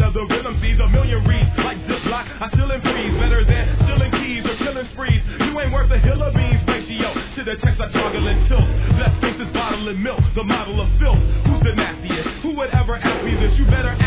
of the rhythm sees a million reads like Ziploc. I still in freeze, better than stealing keys or killing sprees. You ain't worth a hill of beans ratio to the text I toggle and tilt. Best thinks is bottling milk, the model of filth. Who's the nastiest? Who would ever ask me this? You better